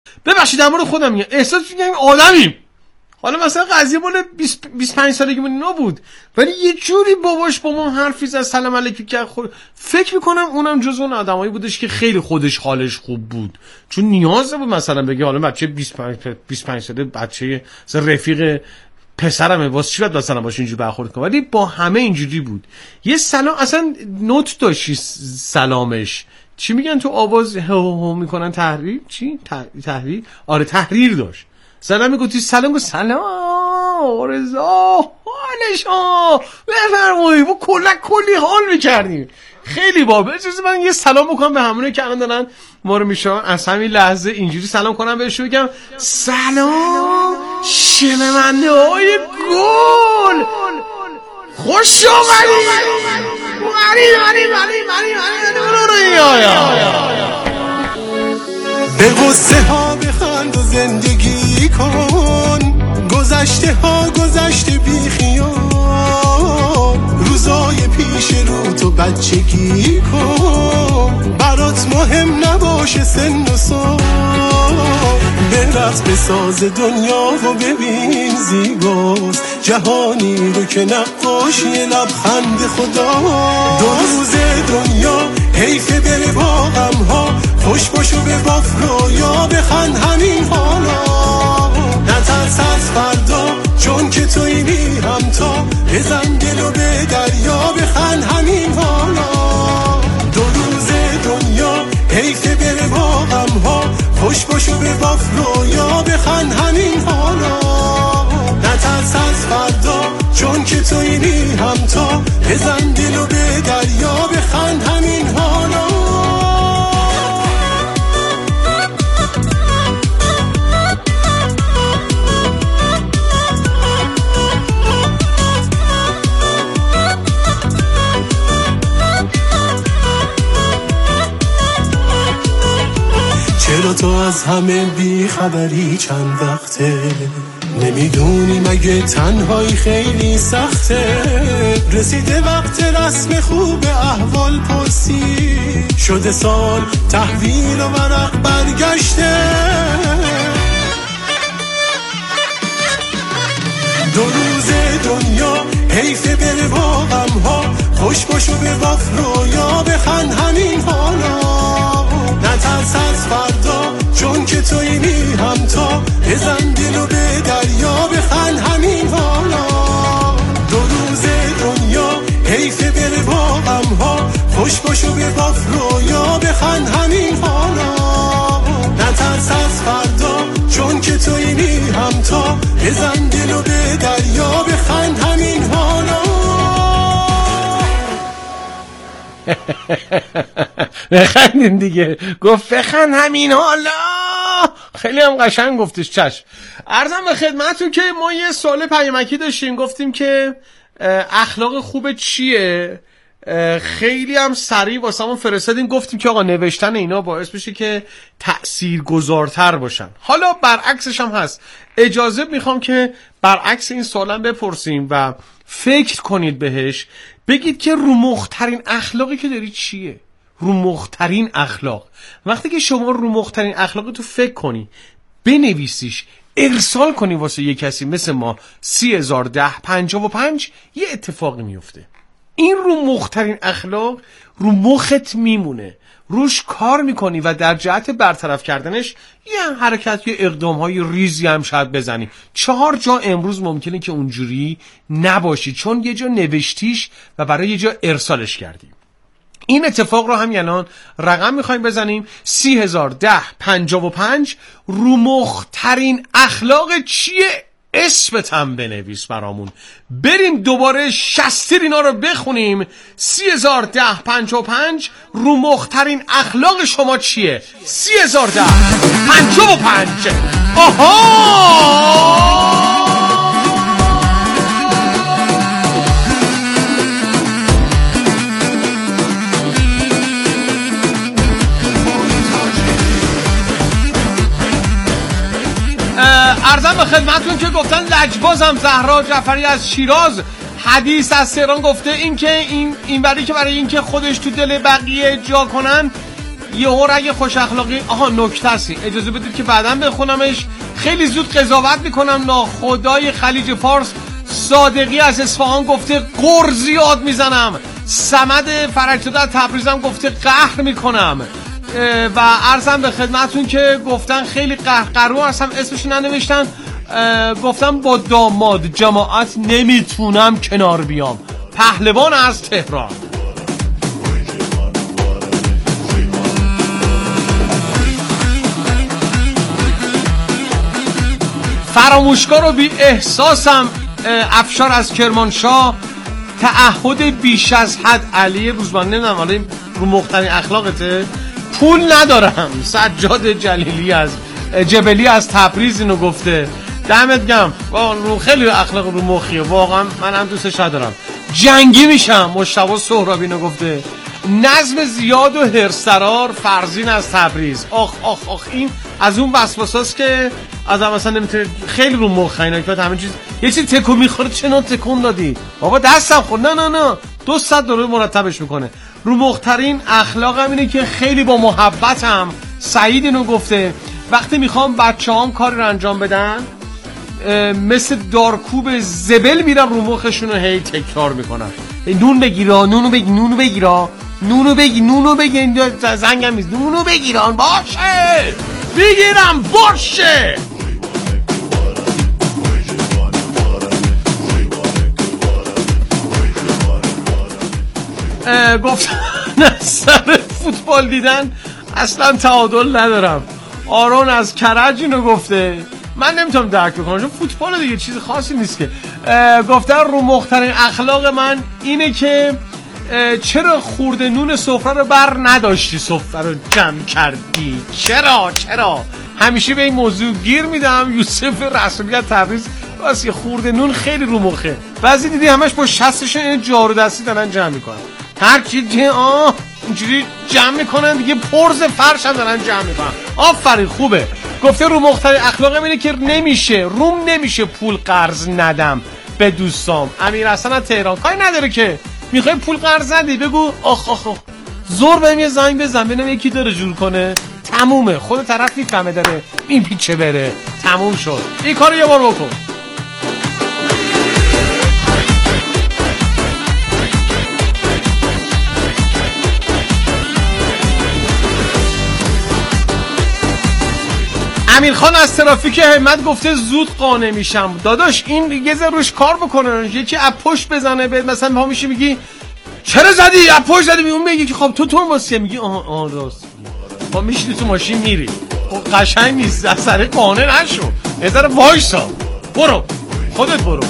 ببخشید در مورد خودم میگم، احساس میکنم آدمیم. حالا مثلا قضیه مال 25 سالگی من نبود، ولی یه جوری باباش با ما حرفی زد، سلام علیکم کرد. فکر میکنم اونم جز اون آدمایی بودش که خیلی خودش حالش خوب بود، چون نیاز بود مثلا بگه حالا بچه 25 ساله بچه رفیق پسرمه، واسه چی باید مثلا باشه اینجوری برخورد کنه. ولی با همه اینجوری بود. یه سلام اصلا نوت داشتی سلامش، چی میگن تو آواز هو میکنن، تحریر چی تحریر، آره تحریر داشت. سلام میگفتی سلام، گفت سلام رضا حالشو بفرمایید، ما کلی حال میکردیم. خیلی بابا. اجازه من یه سلام بکنم به همونایی که الان دارن ما رو میشنون، از همین لحظه اینجوری سلام کنم بهشون، بگم سلام شنونده های گل، خوش اومدید. به قصه ها بخند و زندگی کن، گذشته ها گذشته بی خیال، روزای پیش رو تو بچگی کن، برات مهم نباشه سن و سال، برقص بساز دنیا و ببین زیباست جهانی رو که نقاشی لبخند خدا. دو روز دنیا حیفه بره با غمها، خوش باشو به وفا یا بخند همین حالا، نترس از فردا چون که توی میرم تا، بزن دلو به دریا بخند همین حالا. دو روز دنیا حیفه بره با غمها، خوش باشو به وفا یا بخند همین حالا، نترس از فردا چون که توی میرم تا، بزن دلو به دریا بخند همین حالا. چرا تو از همه بی خبری چند وقته، نمیدونی مگه تنهایی خیلی سخته، رسیده وقت رسم خوب احوال پرسی، شده سال تحویل و ورق برگشته، دو روز دنیا حیفه بره با غمها، خوش باشو به وفا یا بخند همین حالا، نترس از فردا چون که توی میرم تا، بزن دلو به دریا بخند همین حالا. دو روز دنیا حیفه بره با غمها، خوش باشو به وفا یا بخند همین حالا، نترس از فردا چون که توی میرم تا، بزن دلو به دریا بخند همین حالا. بخندین دیگه، گفت بخند همین حالا، خیلی هم قشنگ گفتش. چشم. عرضم به خدمتتون که ما یه سوال پیامکی داشتیم، گفتیم که اخلاق خوب چیه، خیلی هم سریع واسمون فرستادین، گفتیم که آقا نوشتن اینا باعث بشه که تأثیرگذارتر باشن. حالا برعکسش هم هست، اجازه میخوام که برعکس این سوالم بپرسیم و فکر کنید بهش، بگید که رو مخترین اخلاقی که داری چیه؟ رو مخترین اخلاق. وقتی که شما رو مخترین اخلاقی تو فکر کنی، بنویسیش، ارسال کنی واسه یه کسی مثل ما 301055، یه اتفاقی میفته. این رو مخترین اخلاق رو مخت میمونه، روش کار میکنی و در جهت برطرف کردنش یه حرکت، یه اقدام های ریزی هم شاید بزنی. 4 جا امروز ممکنه که اونجوری نباشی، چون یه جا نوشتیش و برای یه جا ارسالش کردی. این اتفاق رو هم الان رقم میخوایم بزنیم 301055. رو مخترین اخلاق چیه؟ اسمت هم بنویس برامون، بریم دوباره 60 اینا رو بخونیم. 301055 رو مخترین اخلاق شما چیه؟ 301055. آها، عرضم به خدمتتون که گفتن لجبازم زهرا جعفری از شیراز، حدیث از تهران گفته این که این بری که برای این که خودش تو دل بقیه جا کنن یهو اگه خوش اخلاقی نکته است، اجازه بدید که بعداً بخونمش. خیلی زود قضاوت میکنم. ناخدای خلیج فارس صادقی از اصفهان گفته قر زیاد میزنم. صمد فرجزاده از تبریزم گفته قهر میکنم. و عرضم به خدمتون که گفتن خیلی قهرقرو هستم، اسمش ننوشتن. گفتم با داماد جماعت نمیتونم کنار بیام. پهلوان از تهران. فراموشکار و بی احساسم افشار از کرمانشاه. تعهد بیش از حد علی روزبان. نمیدونم حالا رو مختلف اخلاقته. پول ندارم. سجاد جلیلی از جبلی از تبریز اینو گفته. دمت گم. رو خیلی اخلاق رو مخیه واقعا، من هم دوستش ندارم. جنگی میشم. مشتبه سهرابی اینو گفته. نظم زیاد و هرسرار فرزین از تبریز. آخ آخ آخ، این از اون وسواساست که آدم مثلا نمیتونه. خیلی رو مخه اینا که همه چیز یه چیز تکون میخوره. چه تکون دادی بابا؟ دستم خورد. نه 200 دلار مرتبش میکنه. رو مخترین اخلاقم اینه که خیلی با محبتم. سعید اینو گفته. وقتی میخوام بچه‌هام کاری رو انجام بدن مثل دارکوب زبل میرم رو مخشون رو هی تکرار میکنم. نون بگیرا، نونو بگیرا، نونو بگیر. زنگم میز نونو بگیران باشه بگیرم باشه. گفتن سر فوتبال دیدن اصلا تعادل ندارم. آرون از کرج اینو گفته. من نمیتونم درک بکنم چون فوتبال دیگه چیز خاصی نیست که. گفتن رو مخترین اخلاق من اینه که چرا خورده نون سفره رو بر نداشتی، سفره رو جمع کردی؟ چرا همیشه به این موضوع گیر میدم. یوسف رسولی از تبریز واسه خورده نون خیلی رو مخه. بعضی دیدی همش با شستشون این جارو دستی دارن جمع میکنن. هر چی اینجوری جمع میکنن دیگه. پرز فرش هم دارن جمع میکنن. آفرین خوبه. گفته رو مختلف اخلاقم اینه که نمیشه پول قرض ندم به دوستام. امیرحسن از تهران. کاری نداره که میخوای پول قرض ندی بگو آخ زور بهم یه زنگ بزن ببینم یکی داره جور کنه. تمومه. خود طرف میفهمه داره این پیچه بره. تموم شد. این کارو یه بار بکن. امیرخان از ترافیک همت گفته زود قانع میشم. داداش این یه ذره روش کار بکنه. یکی از پشت بزنه بهت مثلا پا میشی میگی چرا زدی؟ از پشت زدی. اون میگه که خب تو واسه میگی آها راست. با میشینی تو ماشین میری. قشنگ نیست. از سر قانع نشو. یه ذره وایسا. برو. خودت برو.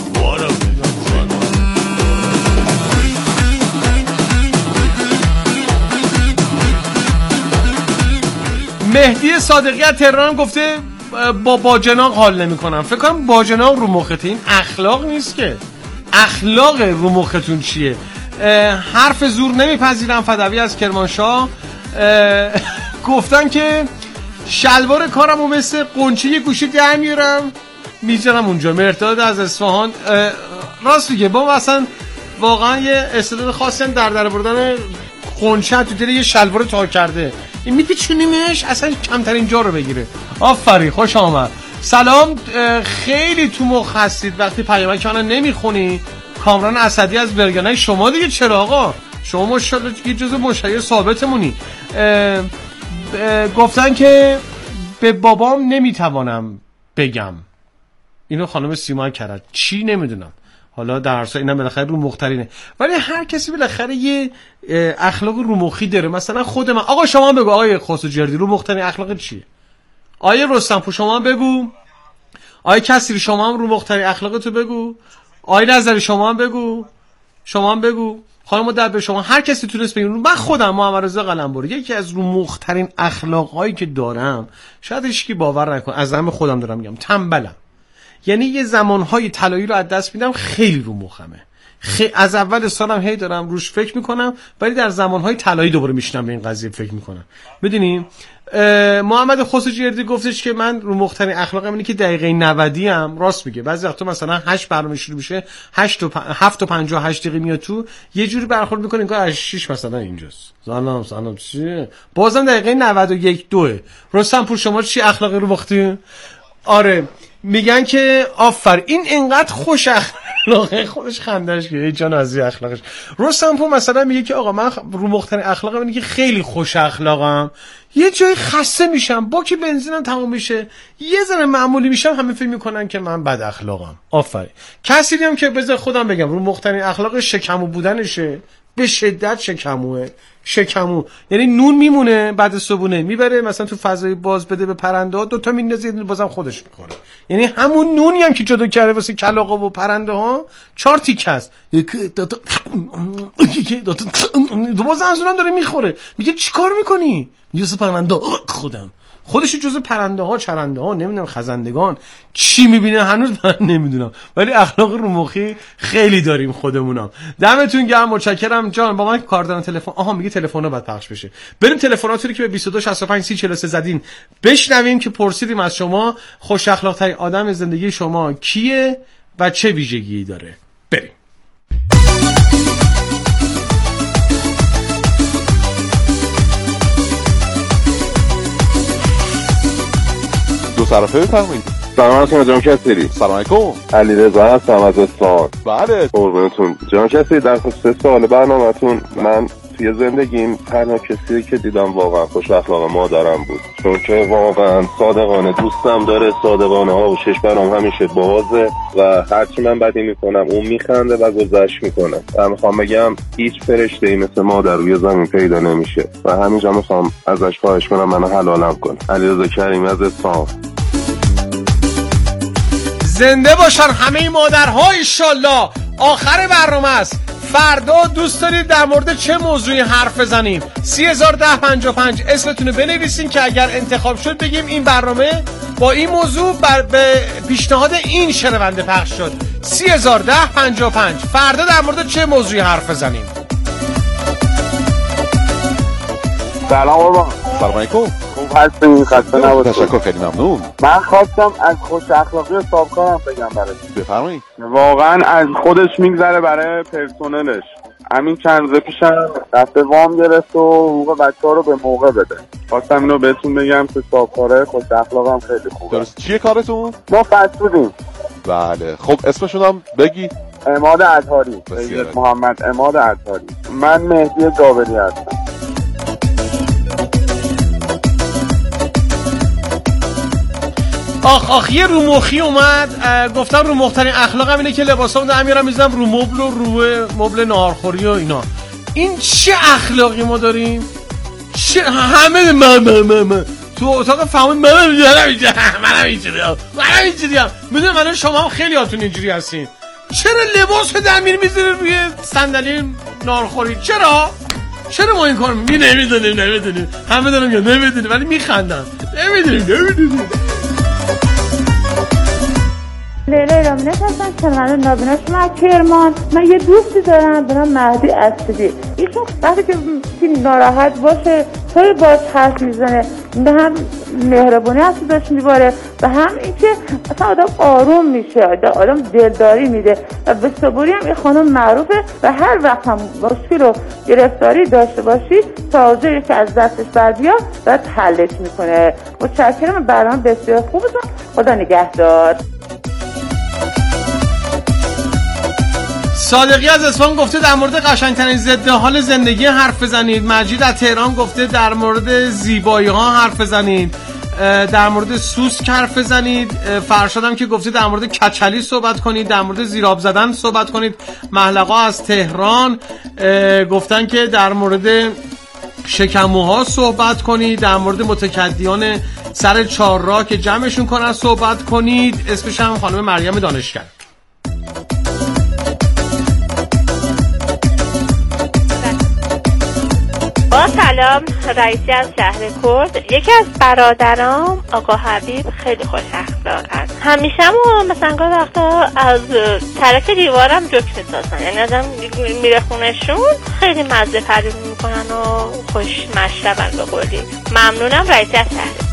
مهدی صادقی از تهران گفته با باجناق حال نمی کنم. فکر کنم باجناق رو مخته. این اخلاق نیست که. اخلاق رو مختون چیه؟ حرف زور نمیپذیرم. فدوی از کرمانشاه گفتن که شلوار کارمو مثل قنچه یه گوشه در میذارم اونجا. مرداد از اصفهان راست میگه. با اصلا واقعا یه استعداد خاصی در بردن قنچه تو دل یه شلوار تا کرده. این میپیچونیمش اصلا کمترین جا رو بگیره. آفرین خوش آمد. سلام. خیلی تو مخ هستید وقتی پیامک منو نمیخونی. کامران اسدی از برگنای شما دیگه چرا آقا؟ شما ماشاءالله یه جزء مشتری ثابتمونی. گفتن که به بابام نمیتوانم بگم. اینو خانم سیما کرد. چی نمیدونم. حالا در هر صورت اینا بالاخره رو مخترینه. ولی هر کسی بالاخره یه اخلاق رو مخی داره. مثلا خود من. آقا شما بگو آقای خسروجردی رو مخترین اخلاق چیه؟ آقای رستمپور شما بگو. آقای کسری شما هم رو مخترین اخلاقتو بگو. آقای نظری شما هم بگو. خانم در شما هر کسی تونست بگه. من خودم محمد رضا قلمبری یکی از رو مخترین اخلاقایی که دارم شاید هیچکی باور نکنه. از دم خودم دارم میگم. تنبلم. یعنی یه زمانهای طلایی رو از دست میدم. خیلی رو مخمه. از اول سالم هی دارم روش فکر میکنم، ولی در زمانهای طلایی دوباره میشنم به این قضیه فکر میکنم. میدونیم محمد خسروجردی گفتش که من رو مخترین اخلاقم اینه که دقیقه 90 ام. راست میگه. بعضی وقتا مثلا 8 برنامه شروع میشه 7 و 58 دقیقه میاد تو، یه جوری برخورد میکنه انگار 6 مثلا اینجاست. سلام چیه؟ بازم دقیقه 91 2. رستم پور شما چی اخلاقی رو باختی؟ آره میگن که آفر این انقدر خوش اخلاقه، خودش خندش که ای جان از اخلاقش. رستم پور مثلا میگه که آقا من رو مخترین اخلاقم اینه که خیلی خوش اخلاقم، یه جایی خسته میشم باک بنزینم تموم میشه یه ذره معمولی میشم همه فکر میکنن که من بد اخلاقم. آفرین. کسی هم که بذار خودم بگم رو مخترین اخلاق شکمو بودنشه، به شدت شکمو یعنی نون میمونه بعد صبحونه میبره مثلا تو فضای باز بده به پرنده ها، دوتا میندازه بازم خودش میخوره. یعنی همون نونی هم که جدا کرده واسه کلاغا و پرنده ها 4 تیکه است، یکی دو بازم از اونم داره میخوره. میگه چیکار میکنی؟ میگه پرنده خودم. خودش جزء پرنده ها، چرنده ها، نمیدونم خزندگان چی میبینه هنوز من نمیدونم، ولی اخلاق رو مخی خیلی داریم خودمونم. دمتون گرم، متشکرم جان. با من کار دارم تلفن. آها میگه تلفن‌ها باید پخش بشه. بریم تلفناتی رو که به 22 65 30 43 زدین بشنویم که پرسیدیم از شما خوش اخلاق ترین آدم زندگی شما کیه و چه ویژگی داره. بریم. دو طرفه بفرمایید. سلام علیکم جان کسری. سلام علیکم. علیرضا هستم از اصفهان. بله قربونتون جان کسری. در خصوص سوال برنامه‌تون، من توی زندگیم تنها کسی که دیدم واقعا خوش اخلاق مادرم بود، چون که واقعا صادقانه دوستم داره، صادقانه ها و چشمم همیشه بازه و هرچی من بدی میکنم اون میخنده و گذشت میکنه. من میخوام بگم هیچ فرشته‌ای مثل مادر روی زمین پیدا نمیشه و همینجا میخوام ازش خواهش کنم منو حلالم کنه. علیرضا کریمی از اصفهان. زنده باشن همه مادرها انشالله. آخر برنامه است. فردا دوست دارید در مورد چه موضوعی حرف بزنیم؟ 301055 اسمتونو بنویسین که اگر انتخاب شد بگیم این برنامه با این موضوع به پیشنهاد این شنونده پخش شد. 301055 فردا در مورد چه موضوعی حرف بزنیم؟ سلام قربان. سلام علیکم. خوب هستین؟ خسته نباشید. تشکر، خیلی ممنون. من خواستم از خوش اخلاقی صاحبکارم بگم براتون. بفرمایید. واقعا از خودش میگذره برای پرسنلش. همین چند روز پیشم رفته وام گرفت و حقوق بچه‌ها رو به موقع بده. خواستم اینو بهتون بگم که صاحبکاره خوش اخلاقم خیلی خوبه. درست. چیه کارتون؟ ما فسودیم. بله خب اسمشون هم بگی. عماد عطاری. محمد عماد عطاری. من مهدی جابری هستم. آخ یه رو مخی اومد. گفتم رو مخترین اخلاقم اینه که لباسامو در میارم میذارم رو مبل و رو مبل ناهارخوری و اینا. این چه اخلاقی ما داریم؟ چه همه من تو اتاق فهمون منم اینجوریم. میدونم الان شما هم خیلی هاتون اینجوری هستین. چرا لباس در میاری میذاری روی صندلی ناهارخوری؟ چرا ما این کار نمیدونیم همه دارن میگن نمیدونیم ولی میخندن. نمیدونیم لیلا رامینه هستم، چنانه نابینا شما کرمان. من یه دوستی دارم به نام مهدی اسدی. ایشون وقتی که ناراحت باشه خیلی باش حرف میزنه، به هم مهربونی هستی داشت میباره و هم اینکه اصلا آدم آروم میشه، آدم دلداری میده و به صبوری هم این خانم معروفه و هر وقت هم مشکل و گرفتاری داشته باشی تازه که از دستش بر بیاد و حلش میکنه. متشکرم. برنامه بسیار خوبتون. خدا نگهدار. صادقی از اصفهان گفته در مورد قشنگترین ضد حال زندگی حرف بزنید. مجید از تهران گفته در مورد زیبایی ها حرف بزنید. در مورد سوسک حرف بزنید. فرشادم که گفته در مورد کچلی صحبت کنید، در مورد زیراب زدن صحبت کنید. محلقا از تهران گفتن که در مورد شکموها صحبت کنید، در مورد متکدیان سر چهارراه که جمعشون کنن صحبت کنید. اسمش هم خانم مریم دانشگر. سلام سلام، رئیسی از شهر کرد. یکی از برادرام آقا حبیب خیلی خوش اخلاقن. همیشه مثلا گاه وقتا از طرف دیوارم جوک میسازن، یعنی آدم میره خونشون خیلی مزه پرید میکنن و خوش مشربن به قولی. ممنونم. رئیسی از شهر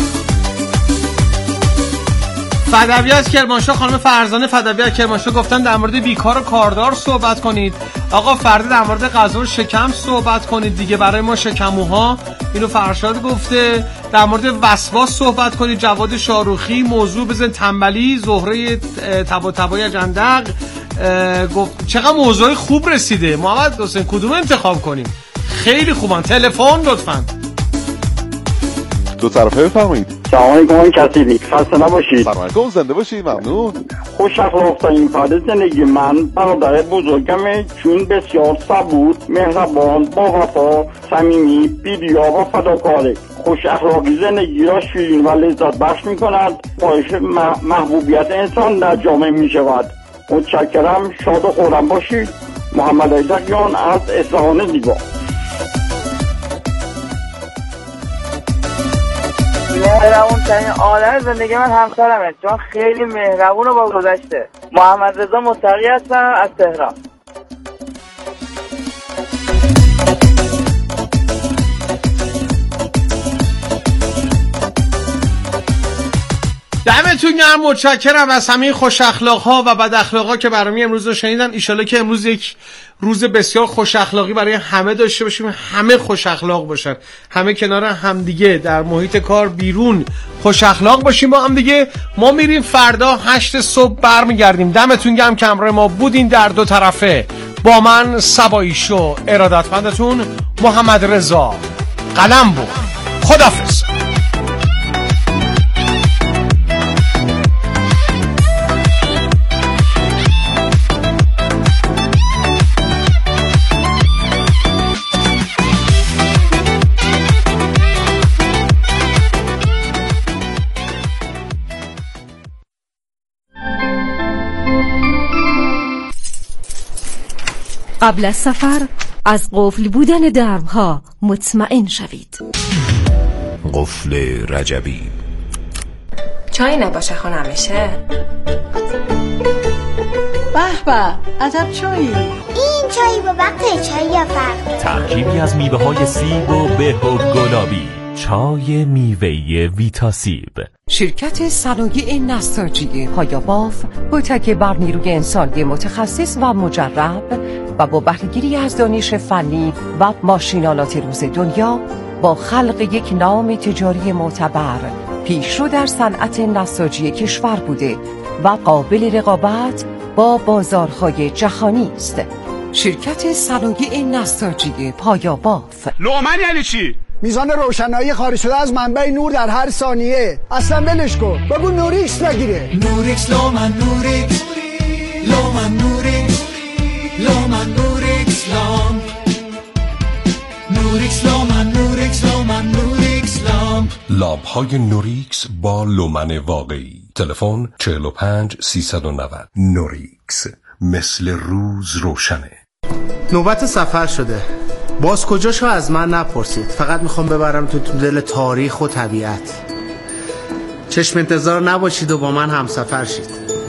فدوی از کرمانشاه، خانم فرزانه فدوی از کرمانشاه گفتن در مورد بیکار و کاردار صحبت کنید. آقا فرده در مورد غذا و شکم صحبت کنید دیگه، برای ما شکموها. اینو فرشاد گفته. در مورد وسواس صحبت کنید. جواد شاروخی موضوع بزن تنبلی. زهره تبای جندق گفت چقدر موضوع خوب رسیده. محمد حسین کدوم انتخاب کنیم؟ خیلی خوبن. تلفن لطفاً. دو طرفه بفرمایید. سلام علیکم آقای کسیبی، خسته نباشید. سلام علیکم، زنده باشید. ممنون. خوش اخلاق‌ترین فرد زندگی من برادر بزرگمه، چون بسیار صبور، مهربان، با وفا، صمیمی، بی‌ریا و فداکاره. خوش اخلاقی زندگی را شیرین و لذت بخش می‌کند. باعث محبوبیت انسان در جامعه می‌شود. متشکرم. شاد و خرم باشید. محمد ایدقیان از اصفهان زیبا. مهربون ترین آدم زندگی من همسرمه، چون خیلی مهربون و با گذشته. محمد رضا متقی هستم از تهران. دمتون گرم. متشکرم از همه خوش اخلاق‌ها و بد اخلاق‌ها که برام امروز رو شنیدن. ان شاءالله که امروز یک روز بسیار خوش اخلاقی برای همه داشته باشیم، همه خوش اخلاق باشن، همه کنار همدیگه در محیط کار بیرون خوش اخلاق باشیم با هم دیگه. ما میریم فردا 8 صبح برمیگردیم. دمتون گرم که همراه ما بودین در دو طرفه. با من سبایی شو، ارادتمندتون محمد رضا قلم بود. خداحافظ. قبل از سفر از قفل بودن درها مطمئن شوید. قفل رجبی. چای نباشه خانم میشه؟ به به، عجب چایی. این چایی با وقت چایی یا فرق. ترکیبی از میوه های سیب و به و گلابی. چای میوه‌ای ویتاسیب. شرکت صنایع نساجی پایاباف با تکیه بر نیروی انسانی متخصص و مجرب و با بهره‌گیری از دانش فنی و ماشینالات روز دنیا با خلق یک نام تجاری معتبر پیشرو در صنعت نساجی کشور بوده و قابل رقابت با بازارهای جهانی است. شرکت صنایع نساجی پایاباف. لومن یعنی چی؟ میزان روشنایی خارج شده از منبع نور در هر ثانیه. اصلا ولش کن، بگو نوریکس بگیره. نوریکس لومن نوریکس لومن نوریکس لومن نوریکس لام نوریکس لومن نوریکس لومن نوریکس لام. لامپ های نوریکس با لومن واقعی. تلفن 45 390. نوریکس، مثل روز روشنه. نوبت سفر شده. باز کجاشو از من نپرسید، فقط میخوام ببرم تو دل تاریخ و طبیعت. چشم انتظار نباشید و با من همسفر شید.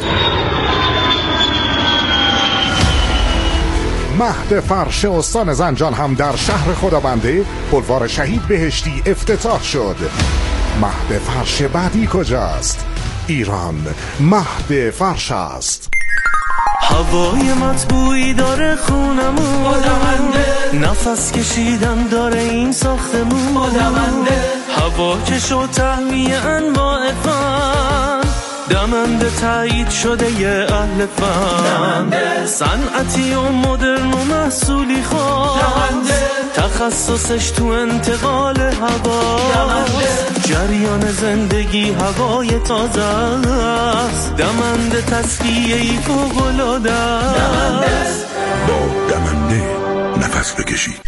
مهد فرش استان زنجان هم در شهر خدابنده بلوار شهید بهشتی افتتاح شد. مهد فرش بعدی کجاست؟ ایران مهد فرش است. هوای مطبوعی داره خونمون، نفس کشیدن داره این ساختمون، هوا که شو تهویه انواع فن، دمنده تایید شده یه اهل فن، صنعتی و مدرن و محصولی خواست، تخصصش تو انتقال هوا، جریان زندگی هوای تازه است، دمنده تصفیه‌ای فوق‌العاده است. با دمنده نفس بکشید.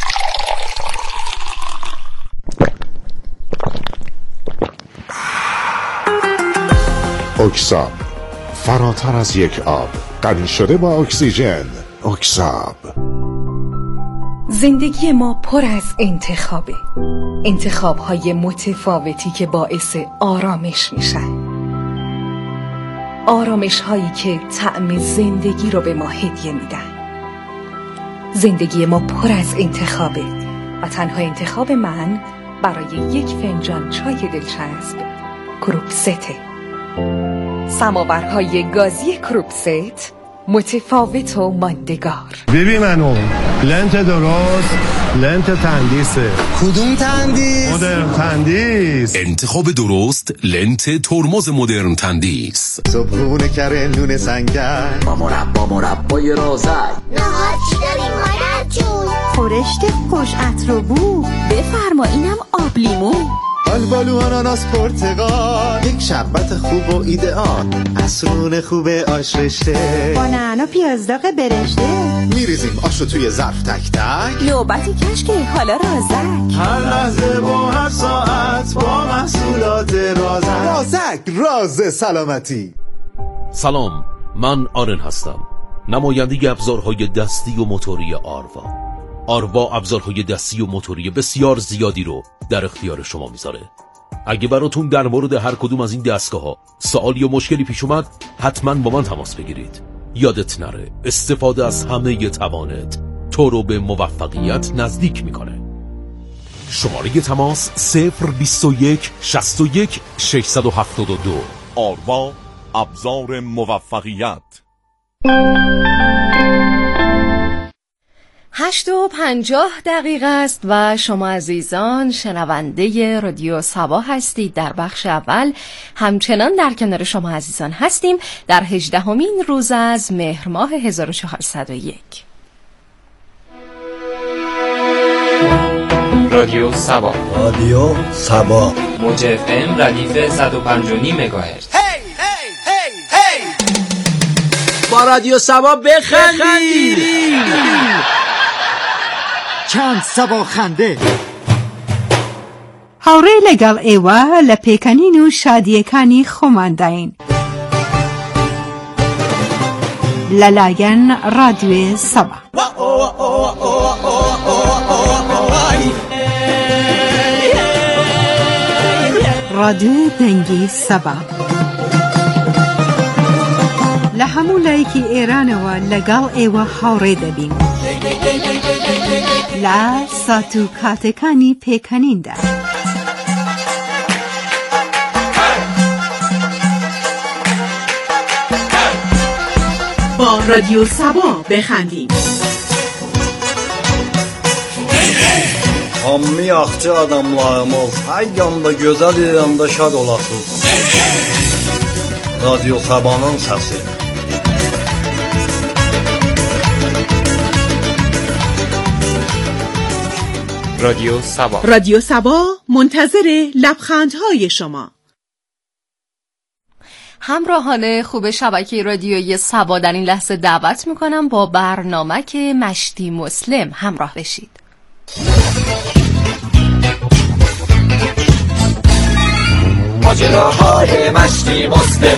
اکساب، فراتر از یک آب، غنی شده با اکسیژن. اکساب. زندگی ما پر از انتخابه، انتخاب‌های متفاوتی که باعث آرامش میشن، آرامش‌هایی که طعم زندگی رو به ما هدیه میدن. زندگی ما پر از انتخابه و تنها انتخاب من برای یک فنجان چای دلچسب کروکسته. سماورهای گازی کروکست، متفاوت و ماندگار. ببین منو لنت درست، لنت تندیسه. کدوم تندیس؟ مدرن تندیس. انتخاب درست، لنت ترمز مدرن تندیس. صبحونه کره نون سنگر با مربای رازک. نهار چی داریم مادر جون؟ خورشت خوش عطر و بو. بفرما اینم آب لیمو. آلبالو آناناس پرتقال، یک شربت خوب و ایدئال، عصرون خوب آش رشته، با نعنا پیاز داغ برشته. میریزیم آشو توی ظرف تک تک، نوبتی کشکی حالا رازک. هر لحظه و هر ساعت با محصولات رازک. رازک، راز سلامتی. سلام، من آرن هستم، نماینده ابزارهای دستی و موتوری آروا ابزارهای دستی و موتوری بسیار زیادی رو در اختیار شما میذاره. اگه براتون در مورد هر کدوم از این دستگاه‌ها سوالی یا مشکلی پیش اومد، حتما با من تماس بگیرید. یادت نره استفاده از همه توانت تو رو به موفقیت نزدیک میکنه. شماره تماس 021 61 672. آروا ابزار موفقیت. 8:50 است و شما عزیزان شنونده رادیو صبا هستید. در بخش اول همچنان در کنار شما عزیزان هستیم در 18مین روز از مهر ماه 1401. رادیو صبا، موج FM ردیف 105.9 مگاهرتز. با رادیو صبا بخندید. چند سبا خنده هاوره لگل ایوه لپیکنین و شادیکانی خوماندین للاین رادیو صبا. رادیو دنگی صبا لهمو لایکی ایران و لگل ایوه هاوره دبین لا ساتو کاتکانی پیکنین ده. با رادیو صبا بخندیم. Hammi axçı adamlarımız hər yanda gözəl, yanda şad olasınız. Radyo Sabah'ın səsi. رادیو صبا منتظر لبخندهای شما. همراهان خوب شبکه رادیویی صبا در این لحظه دعوت میکنم با برنامه که مشتی مسلم همراه بشید. ماجراهای مشتی مسلم.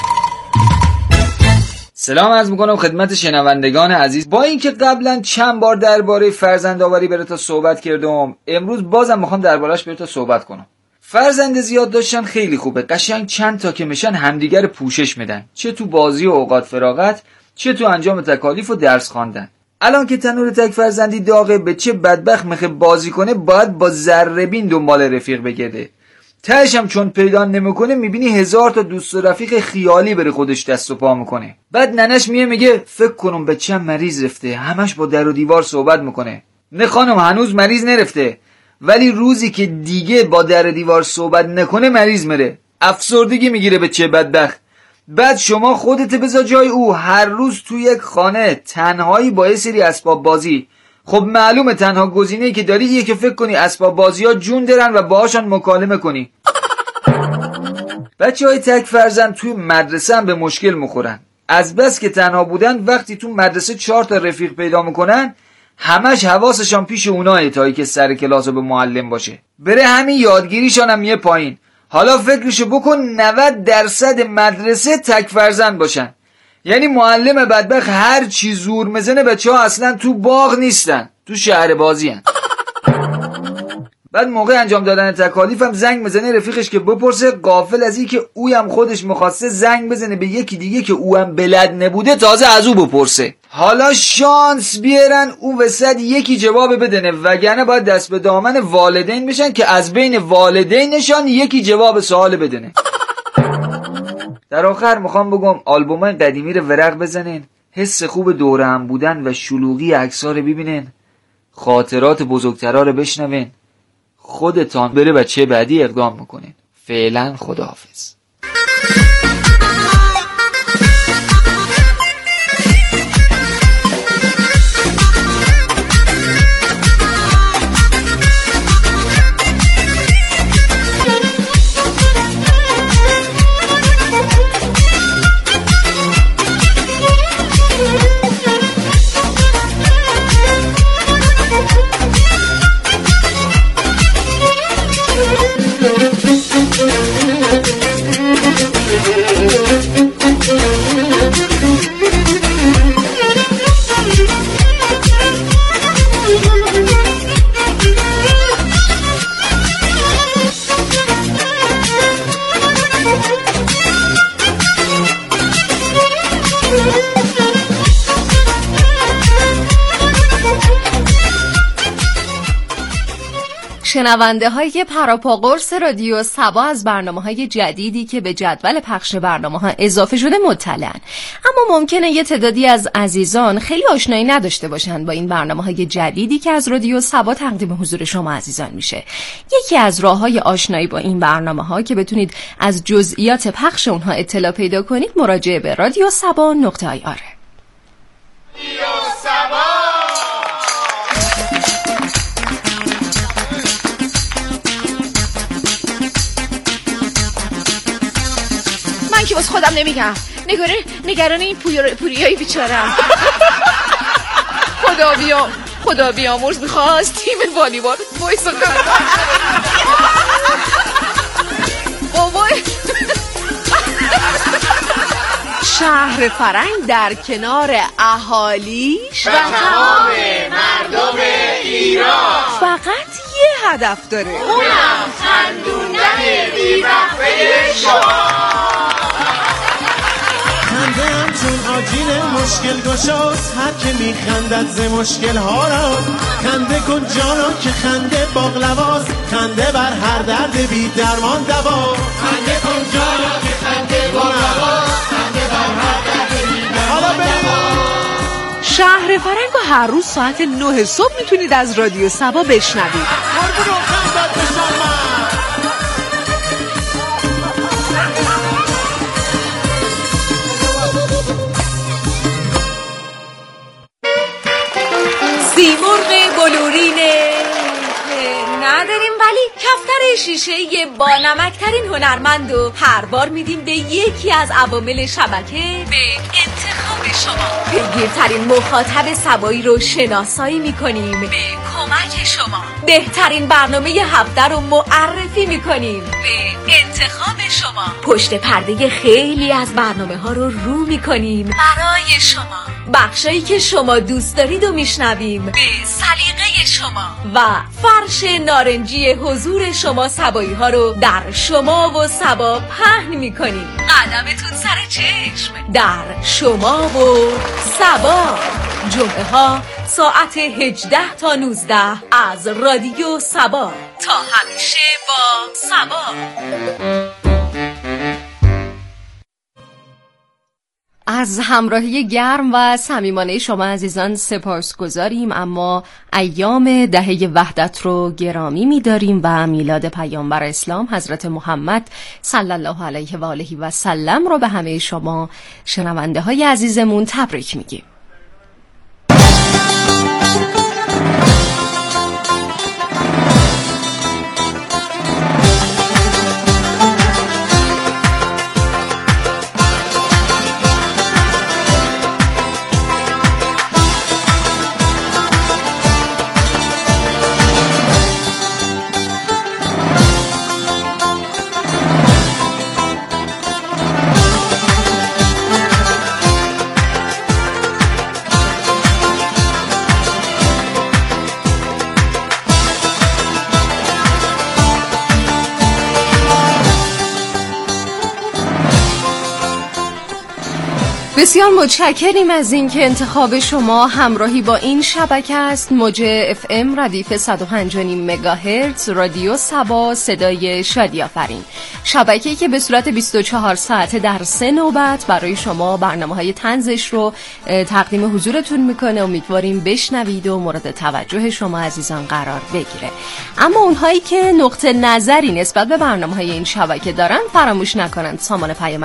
سلام عرض میکنم خدمت شنوندگان عزیز. با اینکه قبلا چند بار درباره فرزندآوری براتون صحبت کردم، امروز بازم میخوام دربارش براتون صحبت کنم. فرزند زیاد داشتن خیلی خوبه، قشنگ چند تا که میشن همدیگر پوشش میدن، چه تو بازی و اوقات فراغت، چه تو انجام تکالیف و درس خواندن. الان که تنور تک فرزندی داغه، به چه بدبخت میخه بازی کنه باید با ذره‌بین دنبال رفیق بگرده. تهش هم چون پیدا نمیکنه میبینی 1000 تا دوست و رفیق خیالی بره خودش دست و پا میکنه. بعد ننش میگه فکر کنم بچه‌م مریض رفته، همش با در و دیوار صحبت میکنه. نه خانم، هنوز مریض نرفته، ولی روزی که دیگه با در و دیوار صحبت نکنه مریض میره، افسردگی میگیره به چه بدبخت. بعد شما خودت بذار جای او، هر روز تو یک خانه تنهایی با یه سری اسباب بازی. خب معلومه تنها گزینه‌ای که داری یه که فکر کنی اسباب بازی‌ها جون دارن و باهاشون مکالمه کنی. بچه‌های تک فرزند توی مدرسه هم به مشکل میخورن. از بس که تنها بودن، وقتی تو مدرسه 4 تا رفیق پیدا میکنن، همش حواسشان پیش اونایه تا که سر کلاس به معلم باشه. بره همین یادگیریشان هم یه پایین. حالا فکرشو بکن 90% مدرسه تک فرزند باشن. یعنی معلم بدبخت هر چی زور میزنه بچه‌ها اصلا تو باغ نیستن، تو شهر بازی هن. بعد موقع انجام دادن تکالیفم زنگ بزنه رفیقش که بپرسه، غافل از این که اویم خودش میخواسته زنگ بزنه به یکی دیگه که اویم بلد نبوده تازه از او بپرسه. حالا شانس بیارن او وسط یکی جواب بدنه، وگرنه باید دست به دامن والدین بشن که از بین والدینشان یکی جواب سوال بدنه. در آخر میخوام بگم آلبومای قدیمی رو ورق بزنین، حس خوب دوره هم بودن و شلوغی عکس‌ها رو ببینین، خاطرات بزرگترا رو بشنوین، خودتان بره بچه بعدی اقدام میکنین. فعلا خداحافظ. شنونده های پراپاقرص رادیو صبا از برنامه های جدیدی که به جدول پخش برنامه ها اضافه شده مطلعن، اما ممکنه یه تعدادی از عزیزان خیلی آشنایی نداشته باشن با این برنامه های جدیدی که از رادیو صبا تقدیم حضور شما عزیزان میشه. یکی از راه های آشنایی با این برنامه ها که بتونید از جزئیات پخش اونها اطلاع پیدا کنید مراجعه به رادیو صبا .ir. من که واسه خودم نمیگم، نگران این پوریایی بیچارم. خدا بیامرز میخواست تیم والیبال وایسا بابای شهر فرنگ در کنار اهالیش و تمام مردم ایران فقط یه هدف داره، اونم خندوندن بی‌وقفه شما. خنده همچون آجیل مشکل گشاست، هر که میخندد ز مشکل ها را. خنده کن جانا که خنده باقلواست، خنده بر هر درد بی درمان دوا. خنده کن جانا که خنده باقلواست، خنده بر هر درد بی درمان دوا. شهر فرنگو هر روز ساعت 9 صبح میتونید از رادیو صبا بشنوید. سیمرغ بلورینه نداریم، ولی کفتر شیشه‌ای با نمکترین هنرمند و هر بار میدیم به یکی از عوامل شبکه به انتخاب شما. پیگیرترین مخاطب سبایی رو شناسایی میکنیم به کمک شما. بهترین برنامه هفته رو معرفی میکنیم به انتخاب شما. پشت پرده خیلی از برنامه ها رو میکنیم برای شما. بخشایی که شما دوست دارید و میشنویم به سلیقه شما و فرش نارنجی حضور شما سبایی ها رو در شما و سبا پهن میکنیم. قدمتون سر چشم در شما و سبا. جمعه ها ساعت 18 تا 19 از رادیو سبا. تا همیشه با سبا. از همراهی گرم و صمیمانه شما عزیزان سپاسگزاریم، اما ایام دهه وحدت رو گرامی می‌داریم و میلاد پیامبر اسلام حضرت محمد صلی الله علیه و آله و سلم رو به همه شما شنونده های عزیزمون تبریک میگیم. بسیار متشکریم از اینکه انتخاب شما همراهی با این شبکه است. موج FM ردیف 105.5 مگاهرتز رادیو صبا، صدای شادی آفرین، شبکه‌ای که به صورت 24 ساعته در 3 نوبت برای شما برنامه‌های طنزش رو تقدیم حضورتون میکنه. امیدواریم بشنوید و مورد توجه شما عزیزان قرار بگیره. اما اونهایی که نقطه نظری نسبت به برنامه‌های این شبکه دارن فراموش نکنند سامان پیام